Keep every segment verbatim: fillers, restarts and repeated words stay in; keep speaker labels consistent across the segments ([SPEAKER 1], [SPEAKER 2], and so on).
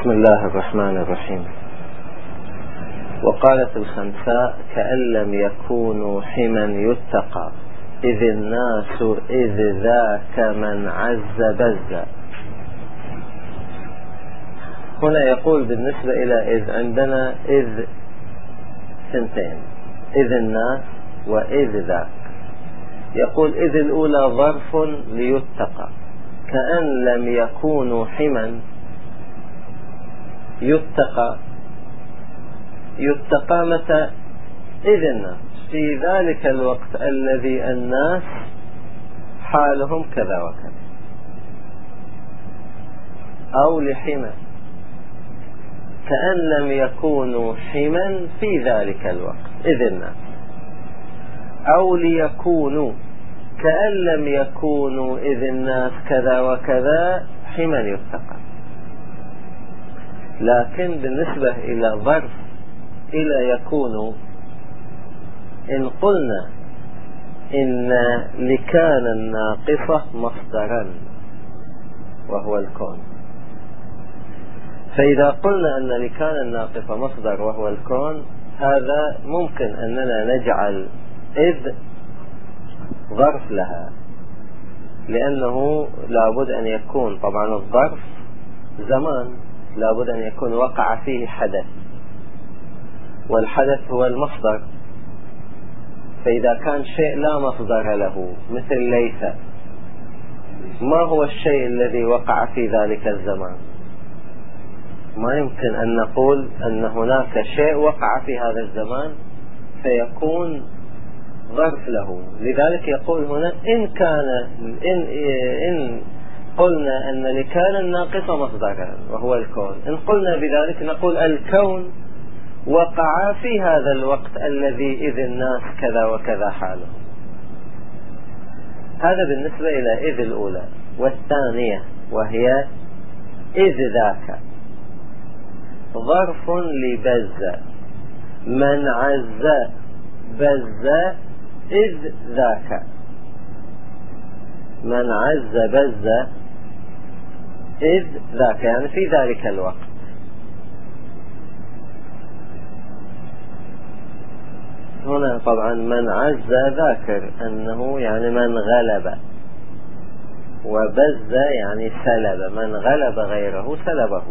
[SPEAKER 1] بسم الله الرحمن الرحيم. وقالت الخنساء: كأن لم يكونوا حما يتقى إذ الناس إذ ذاك من عز بز. هنا يقول بالنسبة إلى إذ عندنا إذ سنتين، إذ الناس وإذ ذاك. يقول إذ الأولى ظرف ليتقى، كأن لم يكونوا حما يتقى. يتقى متى؟ إذ الناس، في ذلك الوقت الذي الناس حالهم كذا وكذا، أو لحما، كأن لم يكونوا حما في ذلك الوقت إذ الناس، أو ليكونوا كأن لم يكونوا إذ الناس كذا وكذا حما يتقى. لكن بالنسبة إلى ظرف إلى يكون، إن قلنا إن لكان الناقصة مصدرا وهو الكون، فإذا قلنا أن لكان الناقصة مصدر وهو الكون، هذا ممكن أننا نجعل إذ ظرف لها، لأنه لابد أن يكون طبعا الظرف زمان، لابد أن يكون وقع فيه حدث، والحدث هو المصدر. فإذا كان شيء لا مصدر له مثل ليس، ما هو الشيء الذي وقع في ذلك الزمان؟ ما يمكن أن نقول أن هناك شيء وقع في هذا الزمان فيكون ظرف له. لذلك يقول هنا إن كان إن, إن قلنا أن لكان الناقصة مصدرا وهو الكون، إن قلنا بذلك نقول الكون وقع في هذا الوقت الذي إذ الناس كذا وكذا حاله. هذا بالنسبة إلى إذ الأولى. والثانية وهي إذ ذاك، ظرف لبز، من عز بز إذ ذاك، من عز بز إذ ذاك، يعني في ذلك الوقت. هنا طبعا من عز ذاكر أنه يعني من غلب، وبز يعني سلب، من غلب غيره سلبه.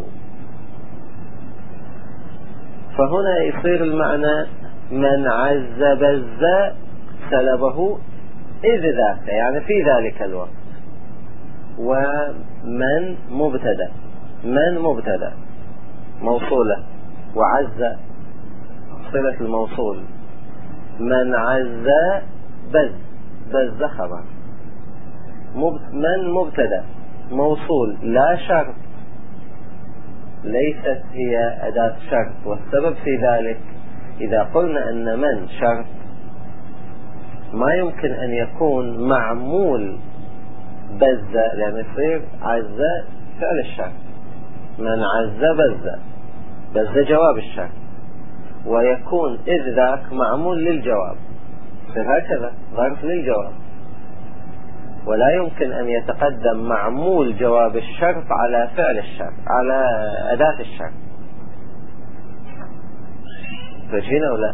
[SPEAKER 1] فهنا يصير المعنى من عز بز سلبه إذ ذاك، يعني في ذلك الوقت. ومن مبتدأ، من مبتدأ موصولة، وعز صلة الموصول. من عز بز، بز خبر. من مبتدأ موصول لا شرط، ليست هي أداة شرط. والسبب في ذلك إذا قلنا أن من شرط ما يمكن أن يكون معمول بز، لأن يصير عز فعل الشرط. من عز بز، بز جواب الشرط، ويكون إذ ذاك معمول للجواب، يصير هكذا ظرف للجواب. ولا يمكن أن يتقدم معمول جواب الشرط على فعل الشرط، على أداة الشرط. فجينا ولا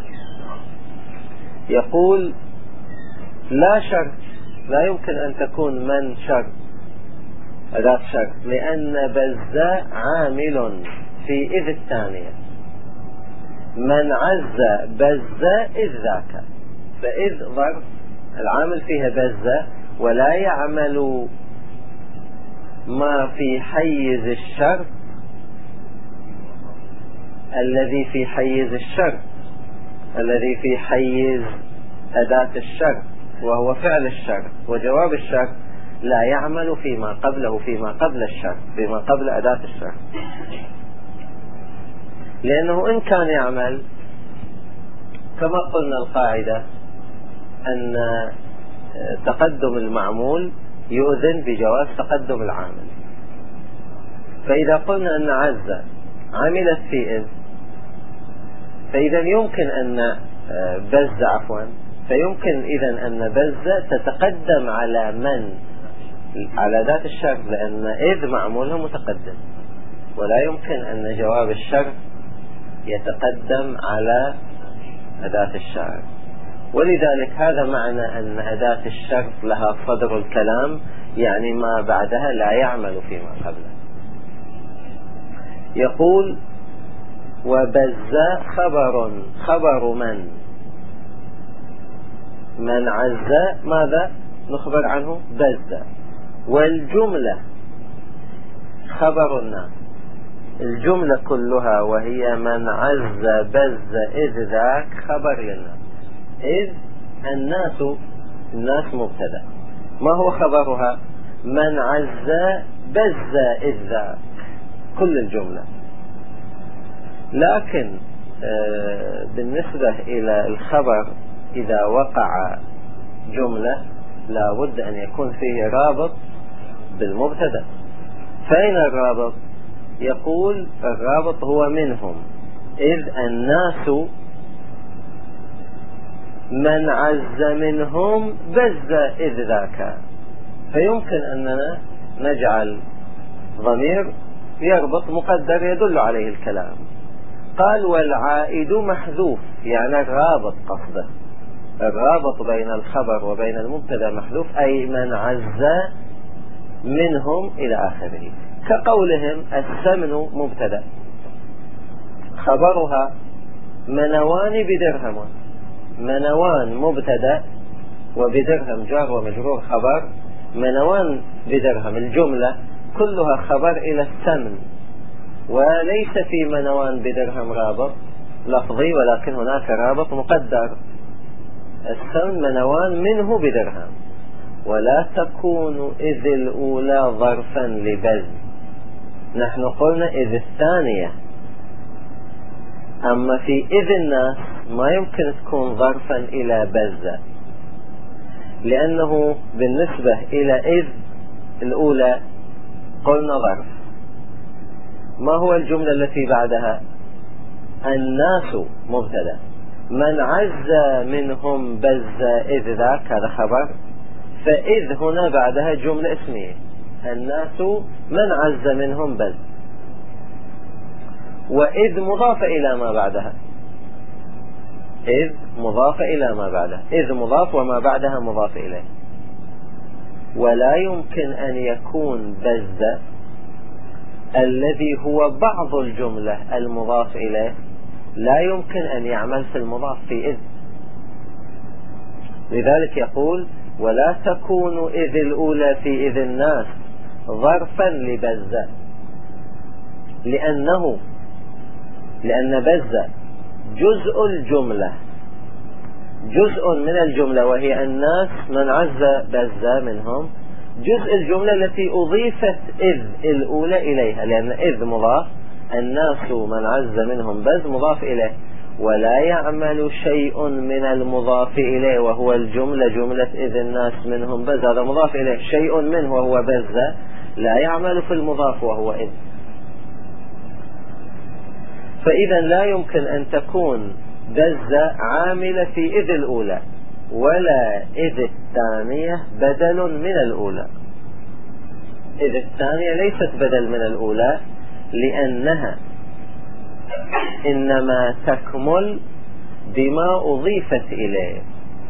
[SPEAKER 1] يقول لا شرط، لا يمكن أن تكون من شرط أداة شرط، لأن بز عامل في إذ الثانية. من عز بز إذ ذاك، فإذ ظرف العامل فيها بز، ولا يعمل ما في حيز الشرط الذي في حيز الشرط الذي في حيز أداة الشرط، وهو فعل الشرط وجواب الشرط، لا يعمل فيما قبله، فيما قبل الشرط، فيما قبل أداة الشرط. لأنه إن كان يعمل كما قلنا القاعدة أن تقدم المعمول يؤذن بجواز تقدم العامل. فإذا قلنا أن عز عملت في إذ، فإذا يمكن أن بز عفوا فيمكن إذن أن بز تتقدم على من، على ذات الشرط، لأن إذ معمولها متقدم. ولا يمكن أن جواب الشرط يتقدم على أداة الشرط. ولذلك هذا معنى أن أداة الشرط لها صدر الكلام، يعني ما بعدها لا يعمل فيما قبله. يقول وبز خبر خبر من من عز ماذا نخبر عنه؟ بز. والجملة خبر الناس، الجملة كلها وهي من عز بز إذ ذاك خبر للناس. إذ الناس الناس مبتدأ، ما هو خبرها؟ من عز بز إذ ذاك، كل الجملة. لكن بالنسبة إلى الخبر إذا وقع جملة لا بد أن يكون فيه رابط بالمبتدأ. فأين الرابط؟ يقول الرابط هو منهم، إذ الناس من عز منهم بز إذ ذاك. فيمكن أننا نجعل ضمير يربط مقدر يدل عليه الكلام. قال والعائد محذوف، يعني الرابط قصده، الرابط بين الخبر وبين المبتدا محذوف، أي من عز منهم إلى آخره. كقولهم السمن مبتدا، خبرها منوان بدرهم، منوان مبتدا وبدرهم جار ومجرور خبر، منوان بدرهم الجملة كلها خبر إلى السمن، وليس في منوان بدرهم رابط لفظي، ولكن هناك رابط مقدر، السمن منوان منه بدرهم. ولا تكون إذ الأولى ظرفا لبز، نحن قلنا إذ الثانية، أما في إذ الناس ما يمكن تكون ظرفا إلى بز، لأنه بالنسبة إلى إذ الأولى قلنا ظرف. ما هو الجملة التي بعدها؟ الناس مبتدا، من عز منهم بز إذ ذاك هذا خبر، فإذ هنا بعدها جملة اسمية، الناس من عز منهم بز، وإذ مضاف إلى ما بعدها، إذ مضاف إلى ما بعدها، إذ مضاف وما بعدها مضاف إليه. ولا يمكن أن يكون بز الذي هو بعض الجملة المضاف إليه لا يمكن أن يعمل في المضاف في إذ. لذلك يقول ولا تكون إذ الأولى في إذ الناس ظرفا لبز، لأنه لأن بز جزء الجملة، جزء من الجملة وهي الناس من عز بز منهم، جزء الجملة التي أضيفت إذ الأولى إليها، لأن إذ مضاف، الناس من عز منهم بز مضاف إليه، ولا يعمل شيء من المضاف إليه وهو الجملة جملة إذ الناس منهم بز، هذا مضاف إليه، شيء منه وهو بز لا يعمل في المضاف وهو إذ. فإذا لا يمكن أن تكون بز عاملة في إذ الأولى، ولا إذ الثانية بدل من الأولى. إذ الثانية ليست بدل من الأولى، لأنها إنما تكمل بما أضيفت إليه.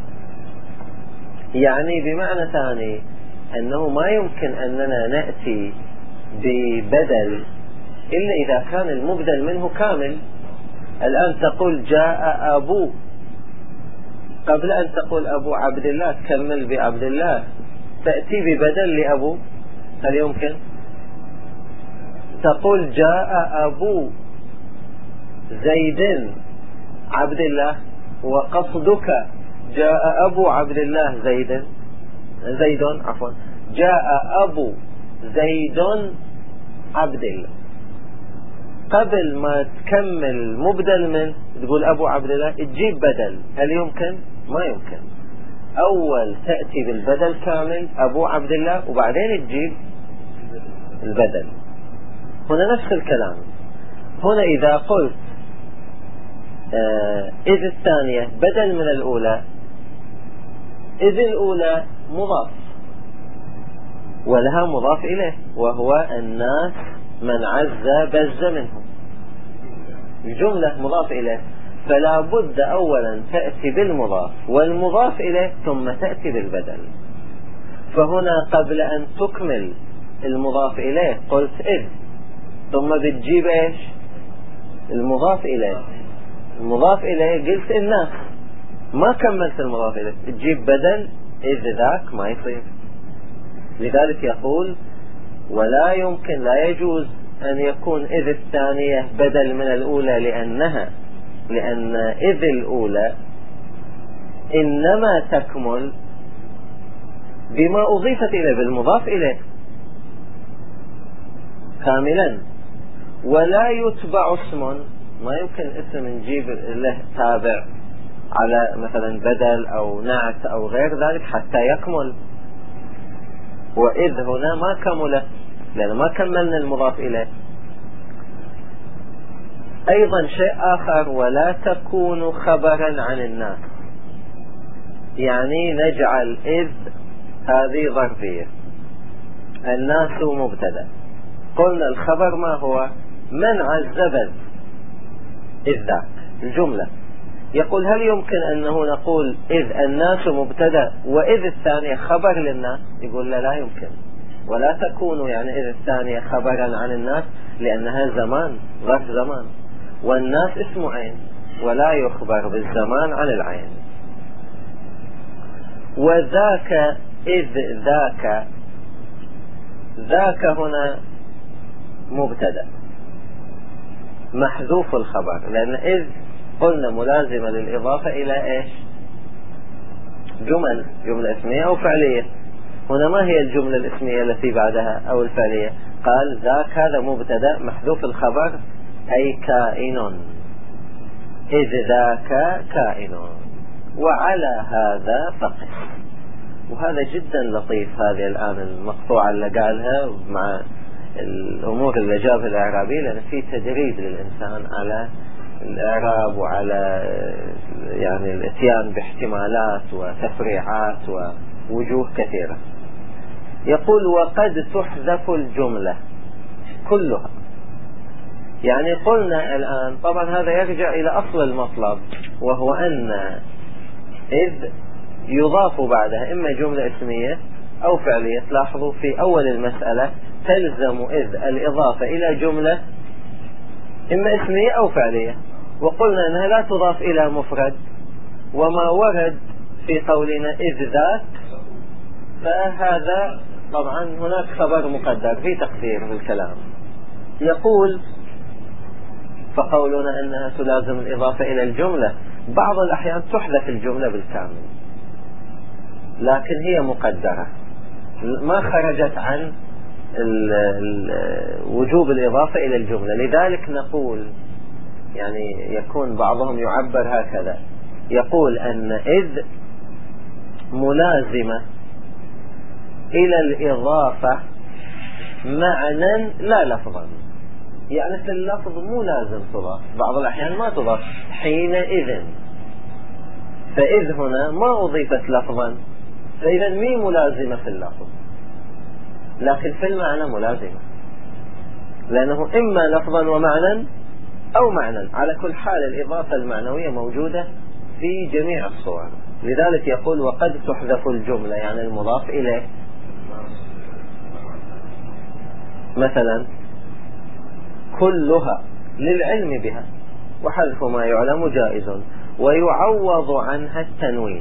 [SPEAKER 1] يعني بمعنى ثاني أنه ما يمكن أننا نأتي ببدل إلا إذا كان المبدل منه كامل. الآن تقول جاء أبو، قبل أن تقول أبو عبد الله تكمل بعبد الله، تأتي ببدل لأبو، هل يمكن؟ تقول جاء أبو زيد عبد الله، وقصدك جاء أبو عبد الله زيد زيد عفوا جاء أبو زيد عبد الله، قبل ما تكمل مبدل من تقول أبو عبد الله تجيب بدل، هل يمكن؟ ما يمكن. أول تأتي بالبدل كامل أبو عبد الله وبعدين تجيب البدل. هنا نفس الكلام، هنا إذا قلت آه إذ الثانية بدل من الأولى، إذ الأولى مضاف ولها مضاف إليه وهو الناس من عز بز منه، الجملة مضاف إليه، فلا بد أولا تأتي بالمضاف والمضاف إليه ثم تأتي بالبدل. فهنا قبل أن تكمل المضاف إليه قلت إذ، ثم بتجيب إيش؟ المضاف إليه. المضاف إليه قلت الناس، ما كملت المضاف إليه، تجيب بدل إذ ذاك ما يصير. لذلك يقول ولا يمكن، لا يجوز أن يكون إذ الثانية بدل من الأولى، لأنها لأن إذ الأولى إنما تكمل بما أضيفت إليه بالمضاف إليه كاملا، ولا يتبع اسم، ما يمكن اسم نجيب له تابع على مثلا بدل أو نعت أو غير ذلك حتى يكمل. وإذ هنا ما كمل لأن ما كملنا المضاف إليه. أيضا شيء آخر، ولا تكون خبرا عن الناس، يعني نجعل إذ هذه ظرفية، الناس مبتدأ، قلنا الخبر ما هو؟ من عذب إذ ذاك الجملة. يقول هل يمكن أنه نقول إذ الناس مبتدأ وإذ الثانية خبر للناس؟ يقول لا لا يمكن. ولا تكون يعني إذ الثانية خبرا عن الناس، لأنها زمان، ظرف زمان، والناس اسم عين ولا يخبر بالزمان عن العين. وذاك إذ ذاك، ذاك هنا مبتدأ محذوف الخبر، لأن إذ قلنا ملازمة للإضافة إلى إيش؟ جمل، جملة اسمية أو فعلية. هنا ما هي الجملة الاسمية التي بعدها أو الفعلية؟ قال ذاك هذا مبتدأ محذوف الخبر أي كائن، إذ ذاك كائن، وعلى هذا فقط. وهذا جدا لطيف، هذه الآن المقطوعة اللي قالها مع الأمور اللي جابها الإعرابي، لأن في تدريب للإنسان على الإعراب وعلى يعني الاتيان باحتمالات وتفريعات ووجوه كثيرة. يقول وقد تحذف الجملة كلها. يعني قلنا الآن طبعا هذا يرجع إلى أصل المطلب، وهو أن إذ يضاف بعدها إما جملة اسمية أو فعلية. تلاحظوا في أول المسألة تلزم إذ الإضافة إلى جملة إما اسمية أو فعلية، وقلنا أنها لا تضاف إلى مفرد. وما ورد في قولنا إذ ذاك فهذا طبعا هناك خبر مقدر في تقدير الكلام. يقول فقولنا أنها تلازم الإضافة إلى الجملة، بعض الأحيان تحذف الجملة بالكامل، لكن هي مقدرة ما خرجت عن ال ال وجوب الإضافة إلى الجملة. لذلك نقول يعني يكون بعضهم يعبر هكذا، يقول أن إذ ملازمة إلى الإضافة معنى لا لفظا، يعني في اللفظ مو لازم تضاف، بعض الأحيان ما تضاف حينئذ، فإذ هنا ما أضيفت لفظا، فإذا مي ملازمة في اللفظ، لكن في المعنى ملازمة، لأنه إما لفظا ومعنى أو معنى. على كل حال الإضافة المعنوية موجودة في جميع الصور. لذلك يقول وقد تحذف الجملة، يعني المضاف إليه. مثلا كلها للعلم بها، وحذف ما يعلم جائز، ويعوض عنها التنوين،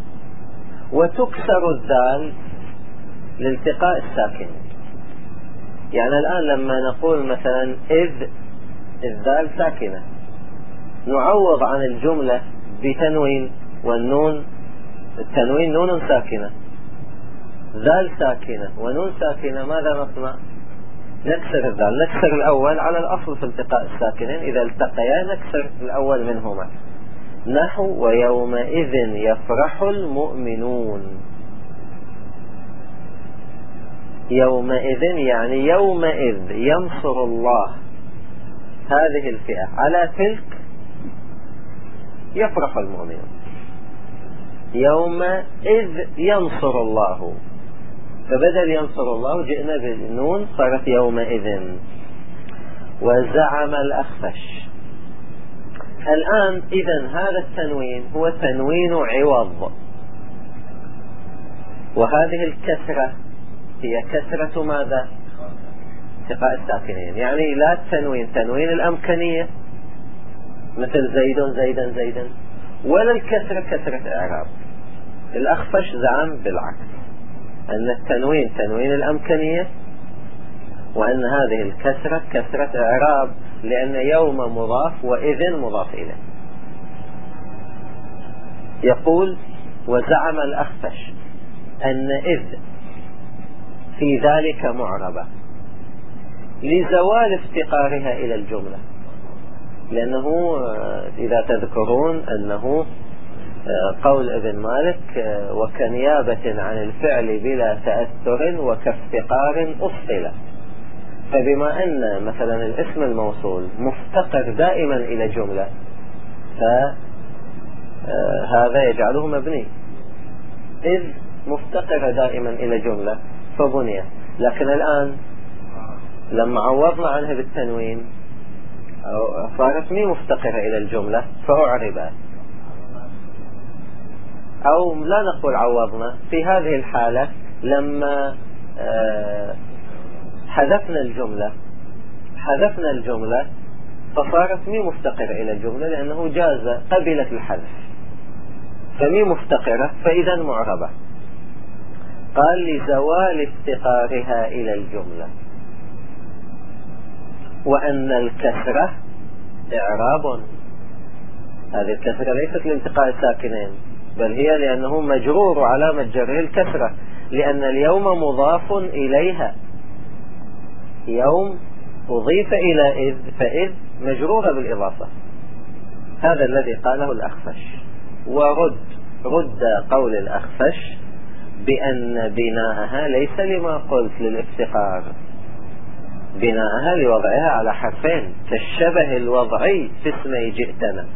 [SPEAKER 1] وتكسر الذال لالتقاء الساكن. يعني الآن لما نقول مثلا إذ الذال ساكنة، نعوض عن الجملة بتنوين، والنون التنوين نون ساكنة، ذال ساكنة ونون ساكنة، ماذا نصنع؟ نكسر الذال، نكسر الأول على الأصل في التقاء الساكنين، إذا التقيا نكسر الأول منهما. نحو ويومئذ يفرح المؤمنون، يومئذ يعني يومئذ ينصر الله هذه الفئة على تلك يفرح المؤمنون، يومئذ ينصر الله، فبدل ينصر الله جئنا بالنون صارت يومئذ. وزعم الأخفش. الآن إذن هذا التنوين هو تنوين عوض، وهذه الكسرة هي كسرة ماذا؟ التقاء الساكنين. يعني لا التنوين تنوين الأمكنية مثل زيد زيدا زيدا، ولا الكسرة كسرة إعراب. الأخفش زعم بالعكس أن التنوين تنوين الأمكنية، وأن هذه الكسرة كسرة إعراب، لأن يوم مضاف وإذن مضاف إليه. يقول وزعم الأخفش أن إذ في ذلك معربة لزوال افتقارها إلى الجملة، لأنه إذا تذكرون أنه قول ابن مالك وكنيابة عن الفعل بلا تأثر وكافتقار أصل. فبما أن مثلا الاسم الموصول مفتقر دائما إلى جملة، فهذا يجعله مبني، إذ مفتقر دائما إلى جملة فبني. لكن الآن لما عوضنا عنها بالتنوين صارت مي مفتقرة إلى الجملة فأعربت، أو لا نقول عوضنا. في هذه الحالة لما حذفنا الجملة حذفنا الجملة فصارت مي مفتقرة إلى الجملة، لأنه جاز قبلت الحذف، فمي مفتقرة فإذا معربة. قال لزوال افتقارها إلى الجملة، وأن الكسرة إعراب. هذه الكسرة ليست لالتقاء الساكنين، بل هي لأنه مجرور علامة جره الكسرة، لأن اليوم مضاف إليها، يوم أضيف إلى إذ، فإذ مجرورة بالإضافة. هذا الذي قاله الأخفش. ورد رد قول الأخفش بأن بناءها ليس لما قلت للافتقار، بناءها لوضعها على حرفين كالشبه الوضعي في اسمي جئتنا.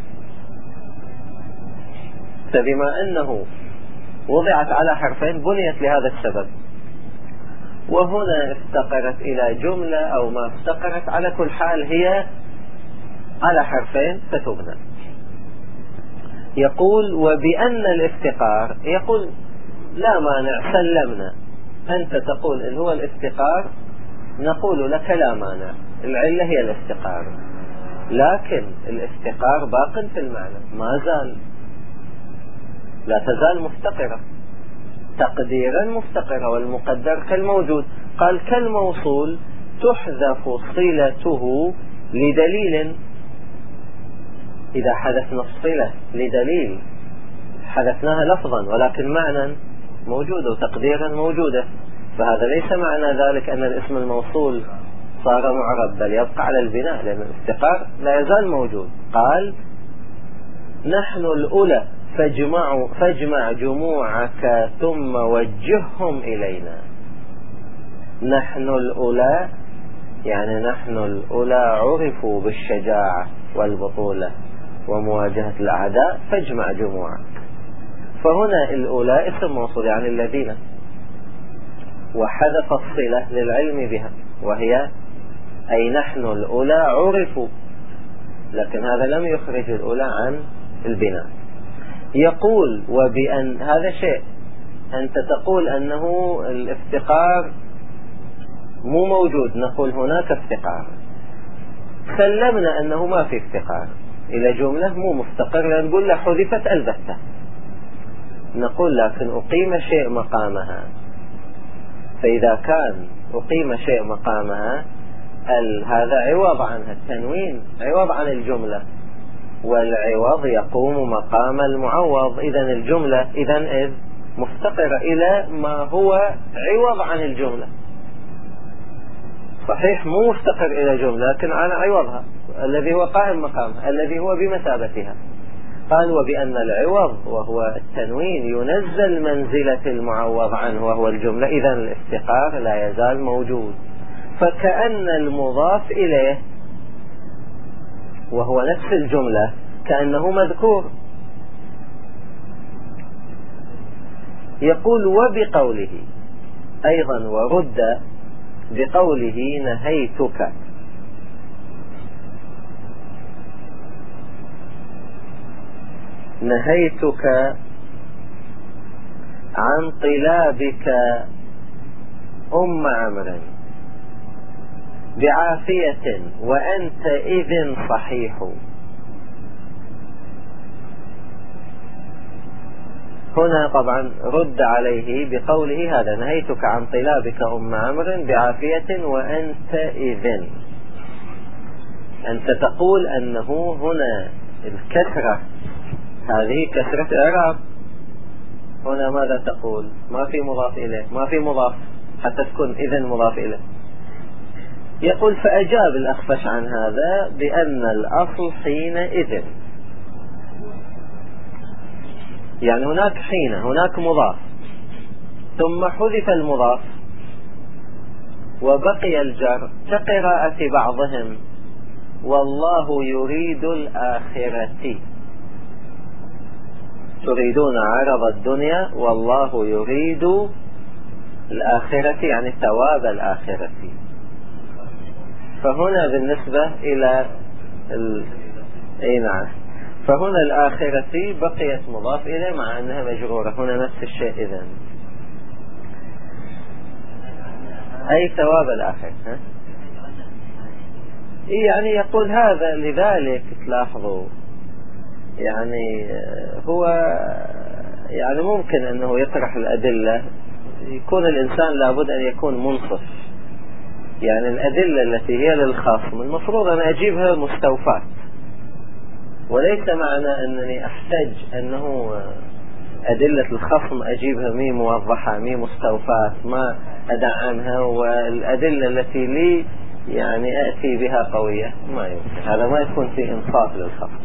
[SPEAKER 1] فبما أنه وضعت على حرفين بنيت لهذا السبب، وهنا افتقرت إلى جملة أو ما افتقرت، على كل حال هي على حرفين فتبنى. يقول وبأن الافتقار، يقول لا مانع سلمنا، أنت تقول إن هو الافتقار، نقول لك لا مانع، العلة هي الافتقار، لكن الافتقار باق في المعنى، ما زال، لا تزال مفتقرة، تقديرا مفتقرة، والمقدر كالموجود. قال كالموصول تحذف صلته لدليل، إذا حذفنا الصلة لدليل حذفناها لفظا ولكن معنى موجودة وتقديرا موجودة، فهذا ليس معنى ذلك أن الاسم الموصول صار معرب، بل يبقى على البناء، لأن الافتقار لا يزال موجود. قال نحن الأولى فاجمع, فاجمع جموعك ثم وجههم إلينا. نحن الأولى يعني نحن الأولى عرفوا بالشجاعة والبطولة ومواجهة الأعداء، فاجمع جموعك. فهنا الأولى اسم موصول يعني الذين، وحذف الصلة للعلم بها، وهي أي نحن الأولى عرفوا، لكن هذا لم يخرج الأولى عن البناء. يقول وبأن هذا شيء، أنت تقول أنه الافتقار مو موجود، نقول هناك افتقار، سلمنا أنه ما في افتقار إلى جملة مو مفتقر، لأن نقول له حذفت البتة، نقول لكن أقيم شيء مقامها. فإذا كان أقيم شيء مقامها هذا عوض عنها، التنوين عوض عن الجملة، والعوض يقوم مقام المعوض. إذن الجملة إذن إذ مفتقرة إلى ما هو عوض عن الجملة، صحيح مو مفتقر إلى جملة لكن على عوضها الذي هو قائم مقامها، الذي هو بمثابتها. قال وبأن العوض وهو التنوين ينزل منزلة المعوض عنه وهو الجملة، إذن الافتقار لا يزال موجود. فكأن المضاف إليه وهو نفس الجملة كأنه مذكور. يقول وبقوله أيضا ورد بقوله نهيتك نهيتك عن طلابك أم عمرو بعافية وأنت إذن صحيح. هنا طبعا رد عليه بقوله هذا: نهيتك عن طلابك أم عمرو بعافية وأنت إذن. أنت تقول أنه هنا الكسرة هذه كسرة إعراب. هنا ماذا تقول؟ ما في مضاف إليه، ما في مضاف حتى تكون إذن مضاف إليه. يقول: فأجاب الأخفش عن هذا بأن الأصل حينئذ، يعني هناك حين، هناك مضاف ثم حذف المضاف وبقي الجر كقراءة بعضهم: والله يريد الآخرة. تريدون عرض الدنيا والله يريد الآخرة، يعني ثواب الآخرة. فهنا بالنسبة إلى ال... أي نعم، فهنا الآخرة بقيت مضاف إليه مع أنها مجرورة. هنا نفس الشيء إذن، أي ثواب الآخرة. ها؟ يعني يقول هذا لذلك تلاحظوا، يعني هو يعني ممكن أنه يطرح الأدلة، يكون الإنسان لابد أن يكون منصف. يعني الأدلة التي هي للخصم المفروض أن أجيبها مستوفاة، وليس معنى أنني أحتج أنه أدلة الخصم أجيبها مي موضحة مي مستوفاة ما أدعمها، والأدلة التي لي يعني أأتي بها قوية. ما يمكن، هذا ما يكون في إنصاف للخصم.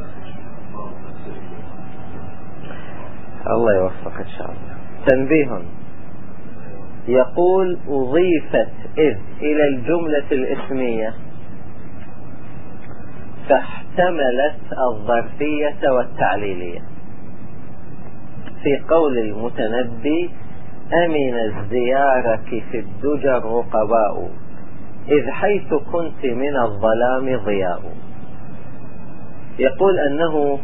[SPEAKER 1] الله يوفق إن شاء الله. تنبيه: يقول: أضيفت إذ إلى الجملة الاسمية فاحتملت الظرفية والتعليلية. في قول المتنبي: أمن ازديارك في الدجى الرقباء إذ حيث كنت من الظلام ضياء. يقول أنه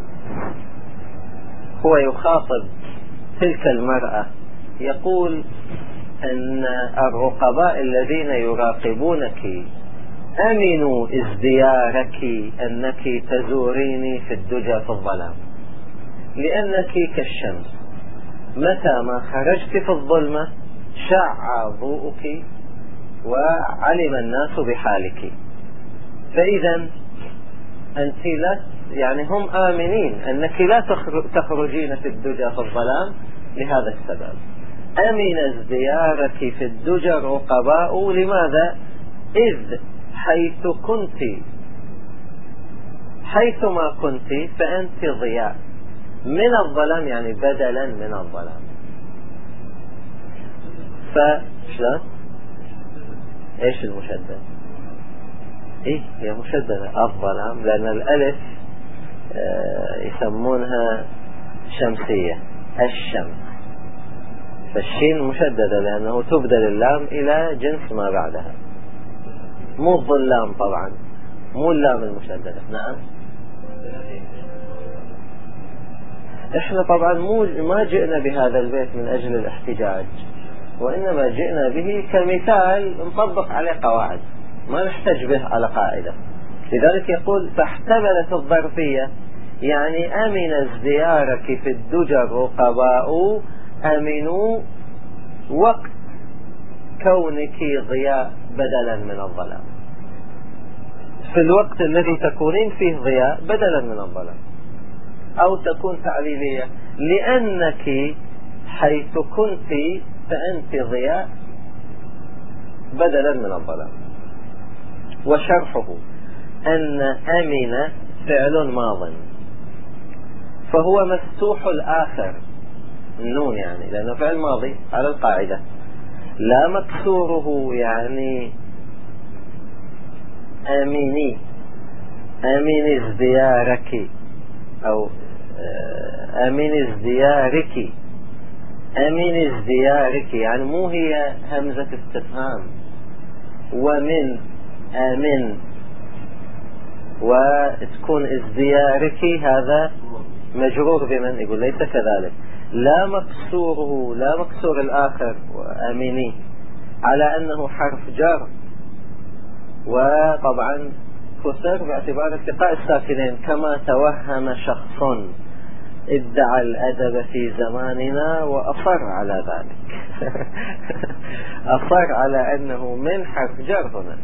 [SPEAKER 1] هو يخاطب تلك المرأة، يقول أن الرقباء الذين يراقبونك أمنوا ازديارك، أنك تزوريني في الدجى في الظلام، لأنك كالشمس متى ما خرجت في الظلمة شع ضوءك وعلم الناس بحالك. فإذا أنت لا، يعني هم آمنين أنك لا تخرجين في الدجى في الظلام لهذا السبب. أمن ازديارك في الدجى رقباء، لماذا؟ إذ حيث كنت، حيث ما كنت فأنت ضياء من الظلام، يعني بدلا من الظلام. فشلون؟ ايش المشدد؟ ايه هي مشددة الظلام، لأن الألف آه يسمونها شمسية، الشمس. فالشين مشددة لأنه تبدل اللام إلى جنس ما بعدها، مو الظلام طبعا، مو اللام المشددة. نعم، احنا طبعا مو ما جئنا بهذا البيت من أجل الاحتجاج، وإنما جئنا به كمثال نطبق عليه قواعد، ما نحتج به على قاعدة. لذلك يقول: فاحتملت الظرفية، يعني أمن ازديارك في الدجى الرقباء، أمنوا وقت كونك ضياء بدلا من الظلام، في الوقت الذي تكونين فيه ضياء بدلا من الظلام. أو تكون تعليلية، لأنك حيث كنت فأنت ضياء بدلا من الظلام. وشرحه أن أمن فعل ماض، فهو مفتوح الآخر، النون يعني، لأنه فعل ماضي على القاعدة، لا مكسوره، يعني أمني، أمن ازديارك أو أمن ازديارك، أمن ازديارك، يعني مو هي همزة استفهام. ومن أمن وتكون ازديارك، هذا مجرور بمن؟ يقول ليس كذلك، لا مكسوره لا مكسور الآخر وآمني على أنه حرف جر، وطبعا كسر باعتبار التقاء الساكنين، كما توهم شخص ادعى الأدب في زماننا وأصر على ذلك. أصر على أنه من حرف جر هنا.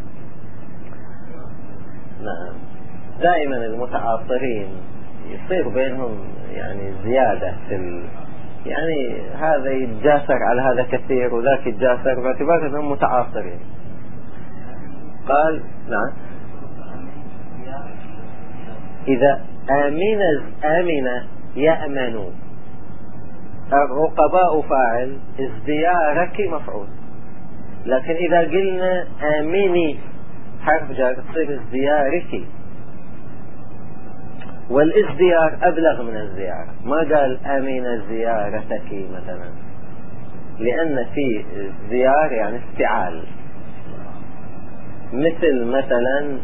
[SPEAKER 1] نعم، دائما المتعاصرين يصير بينهم يعني زيادة في ال... يعني هذا يتجاسر على هذا كثير وذاك يتجاسر باعتبار أنهم متعاصرين. قال نعم، إذا آمن آمن يأمن، الرقباء فاعل، ازديارك مفعول. لكن إذا قلنا آمني حرف جر تصير ازديارك، والازديار أبلغ من الزيارة. ما قال آمن زيارتك مثلا، لأن في زيار يعني استعال، مثل مثلا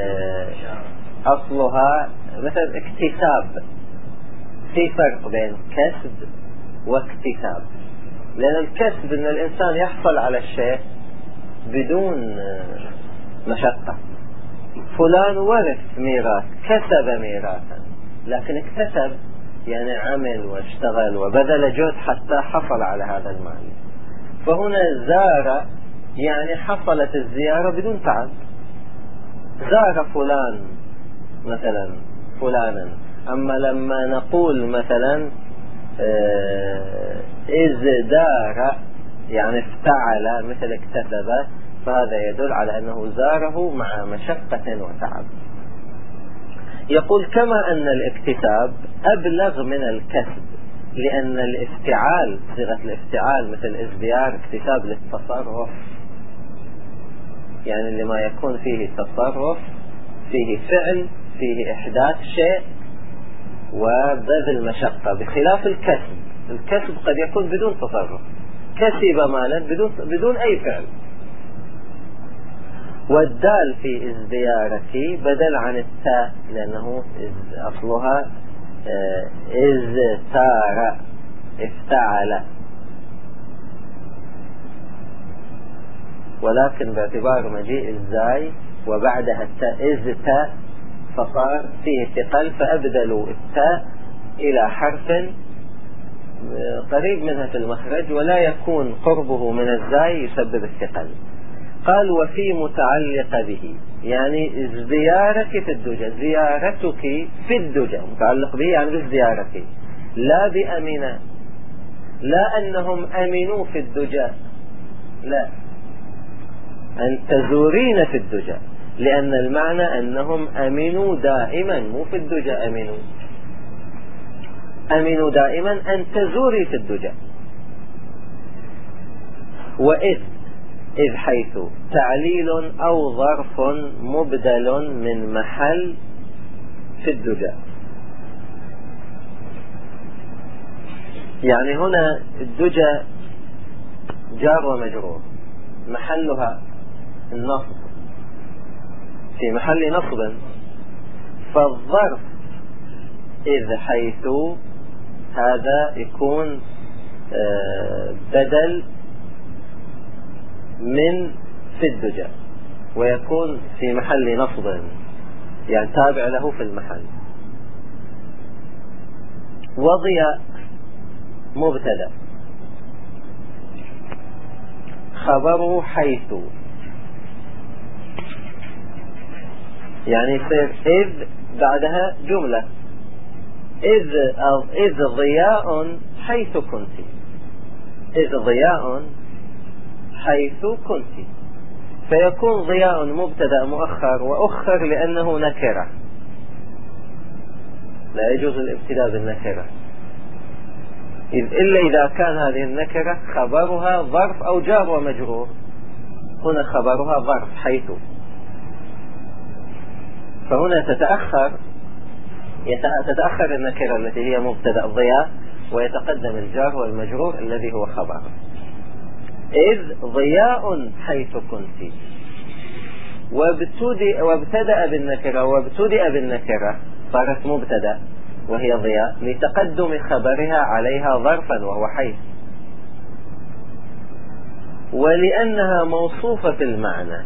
[SPEAKER 1] أصلها مثل اكتساب. في فرق بين كسب واكتساب، لأن الكسب أن الإنسان يحصل على الشيء بدون مشقة. فلان ورث ميراث، كسب ميراثا، لكن اكتسب يعني عمل واشتغل وبذل جهد حتى حصل على هذا المال. فهنا زار يعني حصلت الزيارة بدون تعب. زار فلان مثلا فلانا. أما لما نقول مثلا إذ دار يعني افتعل مثل اكتسب، فهذا يدل على أنه زاره مع مشقة وتعب. يقول كما أن الاكتساب أبلغ من الكسب، لأن الافتعال صيغة الافتعال مثل ازديار اكتساب للتصرف، يعني لما يكون فيه تصرف، فيه فعل، فيه إحداث شيء وبذل مشقة، بخلاف الكسب. الكسب قد يكون بدون تصرف، كسب مالا بدون, بدون أي فعل. والدال في ازديارك بدل عن التاء، لأنه أصلها ازتار افتعل، ولكن باعتبار مجيء الزاي وبعدها التاء ازتاء فصار فيه ثقل، فأبدلوا التاء إلى حرف قريب منها في المخرج ولا يكون قربه من الزاي يسبب الثقل. قال وفي متعلق به، يعني زيارك في الدجى، زيارتك في الدجى متعلق به يعني بالزيارة، لا بأمنا، لا أنهم أمنوا في الدجى، لا، أن تزورين في الدجى، لأن المعنى أنهم أمنوا دائما، مو في الدجى أمنوا، أمنوا دائما أن تزوري في الدجى. وإذ، إذ حيث تعليل أو ظرف مبدل من محل في الدجى. يعني هنا الدجى جار ومجرور، محلها النصب، في محل نصب، فالظرف إذ حيث هذا يكون بدل من في الدجى، ويكون في محل نصب يعني تابع له في المحل. وضياء مبتدأ، خبره حيث، يعني يصير إذ بعدها جملة، إذ إذ ضياء حيث كنت، إذ ضياء حيث كنت، فيكون ضياء مبتدأ مؤخر، وأخر لأنه نكرة، لا يجوز الابتداء بالنكرة إلا إذا كان هذه النكرة خبرها ظرف أو جار ومجرور. هنا خبرها ظرف حيث، فهنا تتأخر تتأخر النكرة التي هي مبتدأ ضياء، ويتقدم الجار والمجرور الذي هو خبر. إذ ضياء حيث كنت، وابتدأ بالنكرة، وابتدأ بالنكرة صارت مبتدأ، وهي ضياء لتقدم خبرها عليها ظرفا وهو حيث، ولأنها موصوفة في المعنى،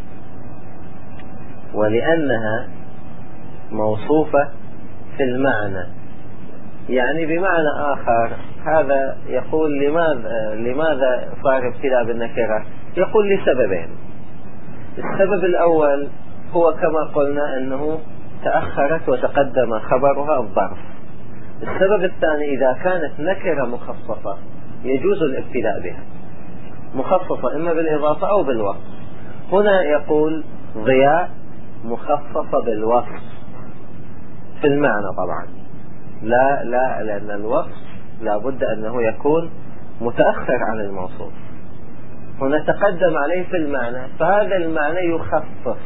[SPEAKER 1] ولأنها موصوفة في المعنى يعني بمعنى آخر. هذا يقول لماذا لماذا صار ابتلاء بالنكرة؟ يقول لسببين. السبب الأول هو كما قلنا أنه تأخرت وتقدم خبرها الظرف. السبب الثاني إذا كانت نكرة مخصصة يجوز الابتلاء بها، مخصصة إما بالإضافة أو بالوصف. هنا يقول ضياء مخصصة بالوصف في المعنى طبعا، لا لا لأن الوصف لا بد أنه يكون متأخر عن الموصوف. هنا تقدم عليه في المعنى، فهذا المعنى يخصص،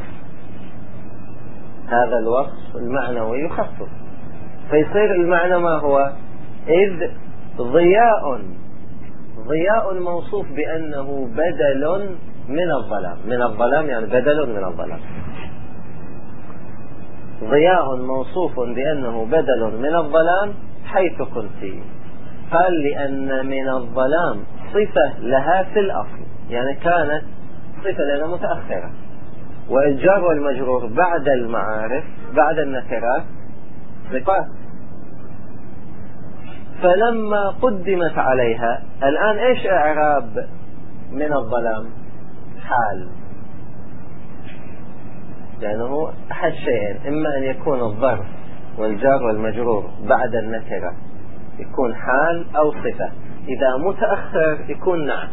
[SPEAKER 1] هذا الوصف المعنوي يخصص، فيصير المعنى ما هو؟ إذ ضياء ضياء موصوف بأنه بدل من الظلام. من الظلام يعني بدل من الظلام. ضياء موصوف بأنه بدل من الظلام حيث كنت. قال لأن من الظلام صفة لها في الأصل، يعني كانت صفة لنا متأخرة، والجار والمجرور بعد المعارف بعد النكرات صفات، فلما قدمت عليها الآن إيش إعراب من الظلام؟ حال، لأنه أحد شيئين، إما أن يكون الظرف والجار والمجرور بعد النكرة يكون حال أو صفة، إذا متأخر يكون نعت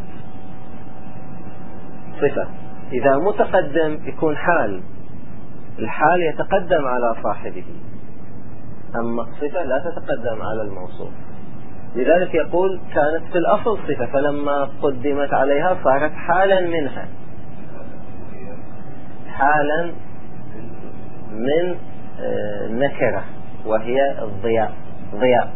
[SPEAKER 1] صفة، إذا متقدم يكون حال، الحال يتقدم على صاحبه، أما الصفة لا تتقدم على الموصوف. لذلك يقول كانت في الأصل صفة، فلما قدمت عليها صارت حالا منها، حالا من نكرة وهي الضياء ضياء.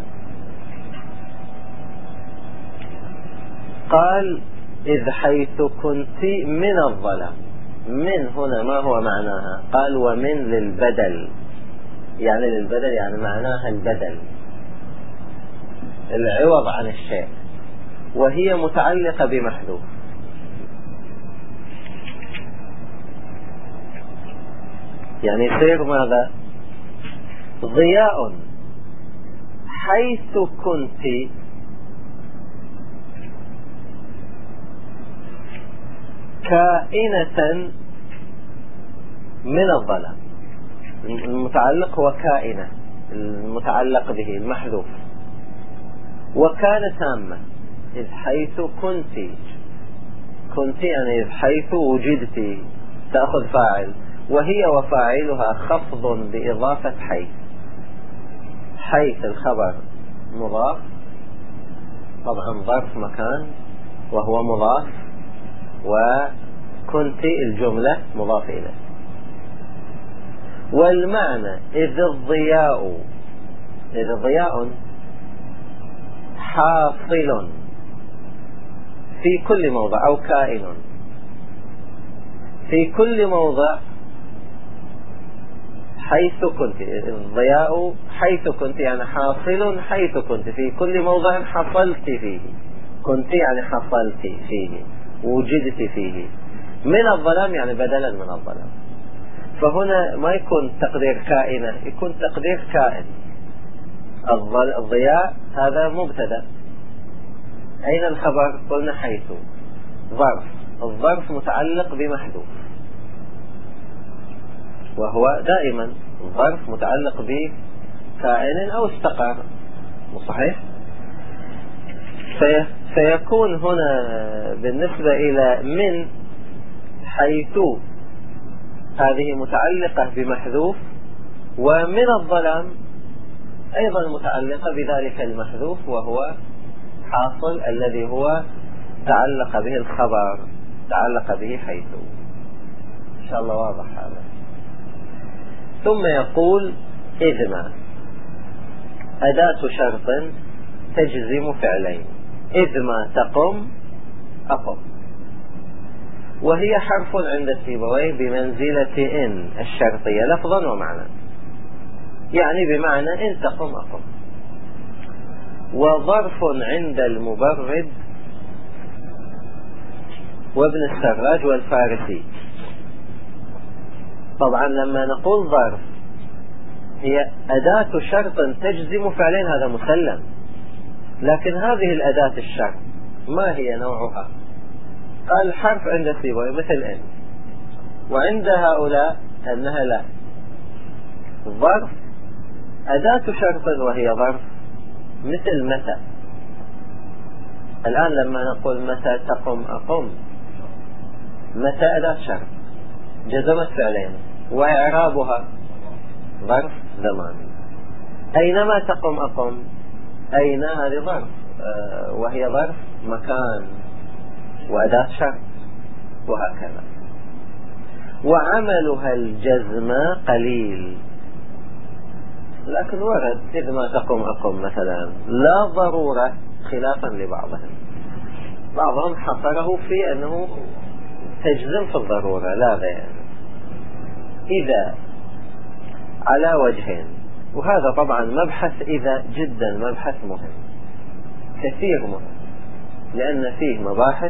[SPEAKER 1] قال إذ حيث كنت من الظلام. من هنا ما هو معناها؟ قال ومن للبدل، يعني للبدل يعني معناها البدل، العوض عن الشيء، وهي متعلقة بمحذوف. يعني يصير ماذا؟ ضياء حيث كنت كائنة من الظلام. المتعلق هو كائنة، المتعلق به المحذوف، وكان تامة إذ حيث كنت. كنت يعني إذ حيث وجدت تأخذ فاعل، وهي وفاعلها خفض بإضافة حيث. حيث الخبر مضاف، طبعا ظرف مكان وهو مضاف، وكنت الجملة مضاف إليه. والمعنى إذ الضياء، إذ الضياء حاصل في كل موضع أو كائن في كل موضع حيث كنت. الضياء حيث كنت يعني حاصل حيث كنت، في كل موضع حصلت فيه. كنت يعني حصلت فيه، وجدت فيه. من الظلام يعني بدلا من الظلام، فهنا ما يكون تقدير كائنة، يكون تقدير كائن. الضياء هذا مبتدأ، أين الخبر؟ قلنا حيث، ظرف، الظرف متعلق بمحذوف، وهو دائما الظرف متعلق بكائن أو استقر، صحيح؟ فيكون هنا بالنسبة إلى من حيث هذه متعلقة بمحذوف، ومن الظلام أيضا متعلقة بذلك المحذوف وهو حاصل الذي هو تعلق به الخبر، تعلق به حيث. إن شاء الله واضح هذا. ثم يقول إذ ما أداة شرط تجزم فعلين. إذ ما تقم أقم، وهي حرف عند السيبويه بمنزلة إن الشرطية لفظا ومعنى. يعني بمعنى إن تقم أقم. وظرف عند المبرد وابن السراج والفارسي. طبعا لما نقول ظرف هي أداة شرط تجزم فعلين، هذا مسلم، لكن هذه الأداة الشرط ما هي نوعها؟ قال الحرف عند سيبويه مثل إن، وعند هؤلاء أنها لا. ظرف أداة شرط وهي ظرف مثل متى. الآن لما نقول متى تقم أقم، متى أداة شرط جزمت فعلين وإعرابها ظرف زمان. أينما تقم أقم، أين هذه ظرف آه وهي ظرف مكان وأداة شرط وهكذا. وعملها الجزم قليل، لكن ورد إذ ما تقم أقم مثلا لا ضرورة، خلافا لبعضهم. بعضهم حصره في أنه تجزم في الضرورة لا غير، إذا على وجهين. وهذا طبعا مبحث إذا جدا مبحث مهم كثير مهم، لأن فيه مباحث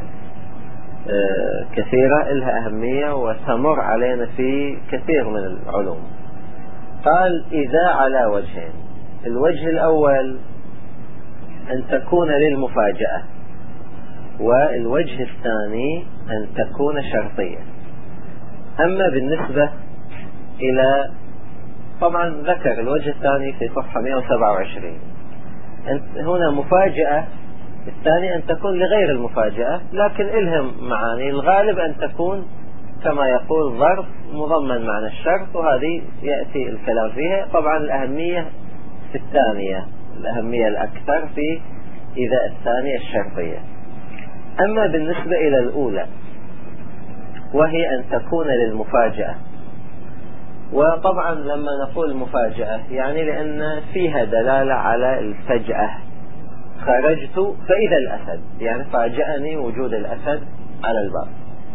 [SPEAKER 1] كثيرة لها أهمية وتمر علينا في كثير من العلوم. قال إذا على وجهين. الوجه الأول أن تكون للمفاجأة، والوجه الثاني أن تكون شرطية. أما بالنسبة إلى، طبعا ذكر الوجه الثاني في صفحة مئة وسبعة وعشرين، هنا مفاجأة. الثاني أن تكون لغير المفاجأة، لكن إلهم معاني. الغالب أن تكون كما يقول ظرف مضمن معنى الشرط، وهذه يأتي الكلام فيها. طبعا الأهمية في الثانية، الأهمية الأكثر في إذا الثانية الشرطية. أما بالنسبة إلى الأولى وهي أن تكون للمفاجأة، وطبعا لما نقول مفاجأة يعني لأن فيها دلالة على الفجأة. خرجت فإذا الأسد، يعني فاجأني وجود الأسد على الباب.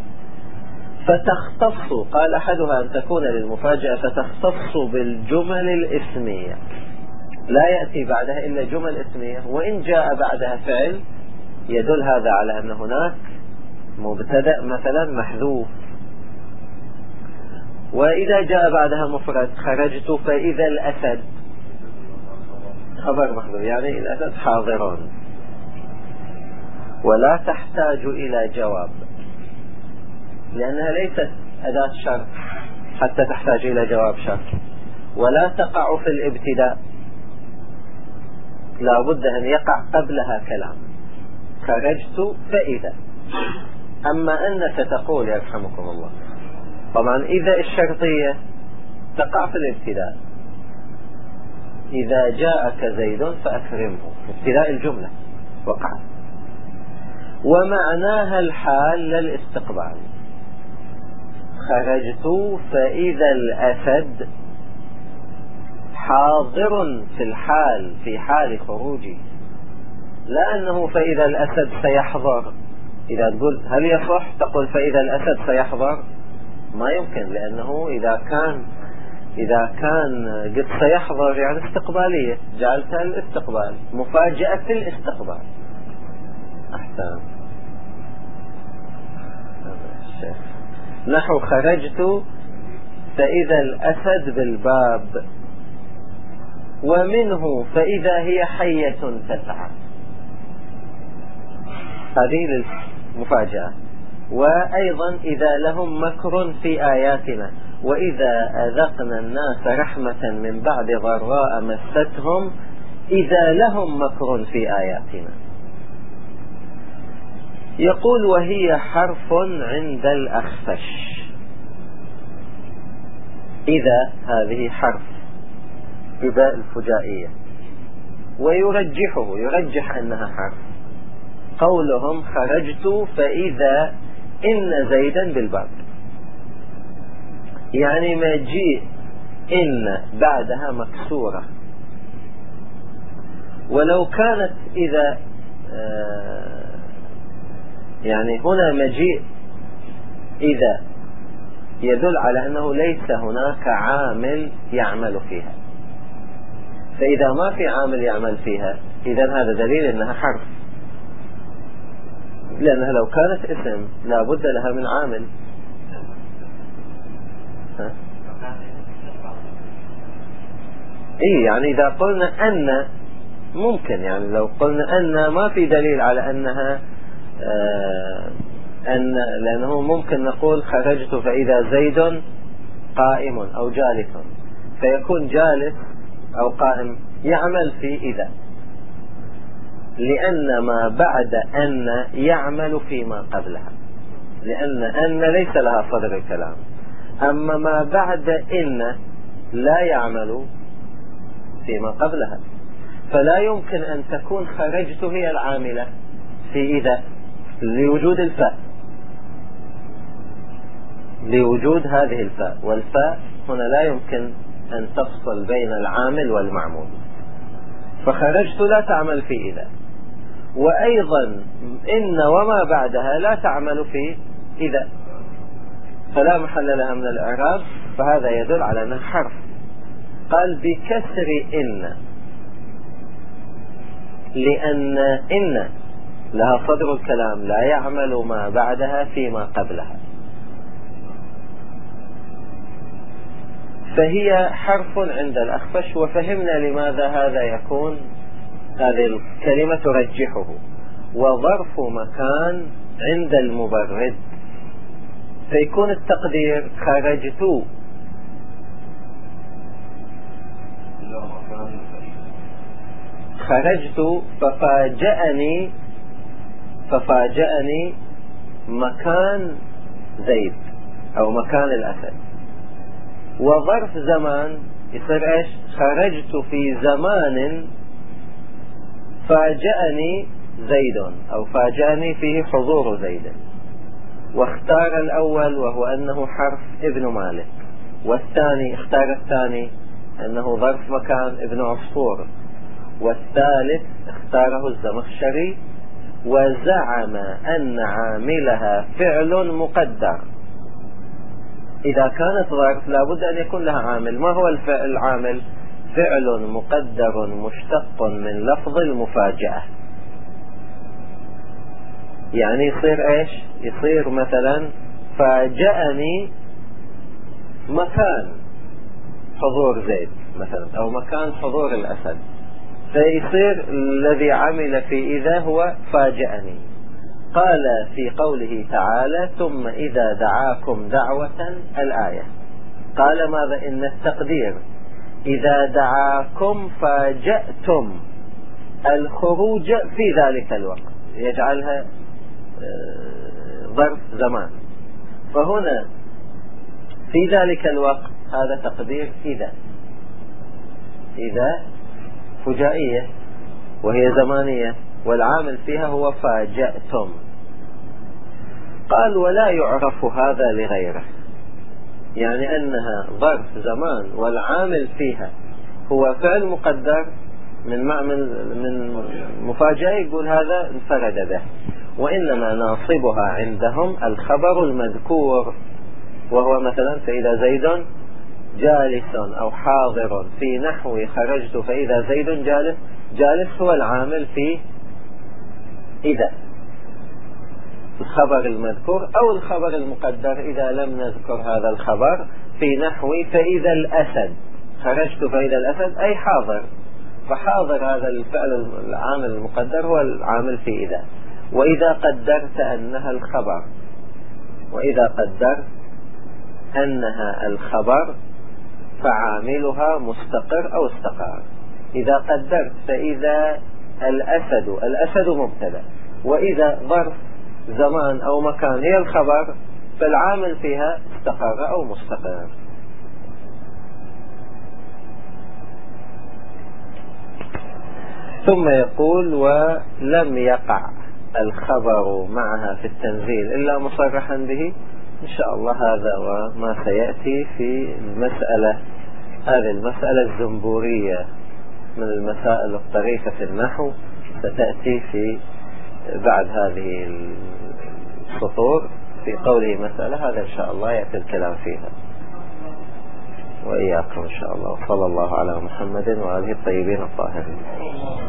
[SPEAKER 1] فتختص، قال أحدها أن تكون للمفاجأة فتختص بالجمل الإسمية، لا يأتي بعدها إلا جمل إسمية، وإن جاء بعدها فعل يدل هذا على أن هناك مبتدأ مثلا محذوف. وإذا جاء بعدها مفرد خرجت فإذا الأسد خبر محذوف، يعني الأسد حاضرون، ولا تحتاج إلى جواب لأنها ليست أداة شرط حتى تحتاج إلى جواب شرط. ولا تقع في الابتداء، لا بد أن يقع قبلها كلام. خرجت فإذا. أما أنك تقول يرحمكم الله، طبعا إذا الشرطية تقع في الابتداء، إذا جاءك زيد فأكرمه، ابتداء الجملة وقع. ومعناها الحال للاستقبال. خرجت فإذا الأسد حاضر في الحال، في حال خروجي، لا أنه فإذا الأسد سيحضر. إذا تقول هل يصح تقول فإذا الأسد سيحضر؟ ما يمكن، لأنه إذا كان إذا كان قد سيحضر يعني استقبالية، جعلتها الاستقبال، مفاجأة الاستقبال. أحسن. نحو خرجت فإذا الأسد بالباب، ومنه فإذا هي حية تسعى، هذه المفاجأة. وأيضا إذا لهم مكر في آياتنا، وإذا أذقنا الناس رحمة من بعد ضراء مستهم إذا لهم مكر في آياتنا. يقول وهي حرف عند الأخفش. إذا هذه حرف بباء الفجائية، ويرجحه يرجح أنها حرف قولهم خرجت فإذا إن زيدا بالباب، يعني مجيء إن بعدها مكسورة. ولو كانت إذا آه يعني هنا مجيء إذا يدل على أنه ليس هناك عامل يعمل فيها، فإذا ما في عامل يعمل فيها إذن هذا دليل أنها حرف، لأنها لو كانت اسم لا بد لها من عامل. ها؟ إيه يعني إذا قلنا أن ممكن، يعني لو قلنا أن ما في دليل على أنها آه أن، لأنه ممكن نقول خرجت فإذا زيد قائم أو جالس، فيكون جالس أو قائم يعمل في إذا، لأن ما بعد أن يعمل فيما قبلها، لأن أن ليس لها صدر الكلام. أما ما بعد إن لا يعمل فيما قبلها، فلا يمكن أن تكون خرجت هي العاملة في إذا لوجود الفاء، لوجود هذه الفاء، والفاء هنا لا يمكن أن تفصل بين العامل والمعمول، فخرجت لا تعمل في إذا، وأيضا إن وما بعدها لا تعمل في إذا، فلا محل لها من الإعراب، فهذا يدل على أنها حرف. قال بكسر إن، لأن إن لها صدر الكلام لا يعمل ما بعدها فيما قبلها، فهي حرف عند الأخفش. وفهمنا لماذا هذا يكون، هذه الكلمة ترجحه. وظرف مكان عند المبرد، فيكون التقدير خرجت، خرجت ففاجأني، ففاجأني مكان زيد أو مكان الأسد. وظرف زمان يصير إيش؟ خرجت في زمان فاجأني زيد أو فاجأني فيه حضور زيد. واختار الأول وهو أنه حرف ابن مالك، والثاني اختار الثاني أنه ظرف مكان ابن عصفور، والثالث اختاره الزمخشري، وزعم أن عاملها فعل مقدر. إذا كانت ظرف لابد أن يكون لها عامل. ما هو الفعل العامل؟ فعل مقدر مشتق من لفظ المفاجأة. يعني يصير إيش؟ يصير مثلا فاجأني مكان حضور زيد مثلا، أو مكان حضور الأسد، فيصير الذي عمل في إذا هو فاجأني. قال في قوله تعالى ثم إذا دعاكم دعوة الآية، قال ماذا؟ إن التقدير إذا دعاكم فاجأتم الخروج في ذلك الوقت، يجعلها ظرف زمان. فهنا في ذلك الوقت هذا تقدير إذا، إذا فجائية وهي زمانية، والعامل فيها هو فاجأتم. قال ولا يعرف هذا لغيره، يعني أنها ظرف زمان والعامل فيها هو فعل مقدر من معمل من مفاجأة، يقول هذا انفرد به. وإنما ناصبها عندهم الخبر المذكور، وهو مثلا فإذا زيد جالس أو حاضر، في نحو خرجت فإذا زيد جالس. جالس هو العامل في إذا، الخبر المذكور أو الخبر المقدر إذا لم نذكر هذا الخبر، في نحو فإذا الأسد، خرجت فإذا الأسد أي حاضر، فحاضر هذا الفعل العامل المقدر هو العامل في إذا. وإذا قدرت أنها الخبر، وإذا قدرت أنها الخبر فعاملها مستقر أو استقر. إذا قدرت فإذا الأسد، الأسد مبتدأ، وإذا ظرف زمان أو مكان هي الخبر، فالعامل فيها استقر أو مستقر. ثم يقول ولم يقع الخبر معها في التنزيل إلا مصرحا به. إن شاء الله هذا وما سيأتي في المسألة، هذه المسألة الزنبورية من المسائل الطريفة في النحو، ستأتي في بعد هذه السطور في قوله مسألة، هذا إن شاء الله يأتي الكلام فيها. وإياكم إن شاء الله. وصلى الله على محمد وآله الطيبين الطاهرين.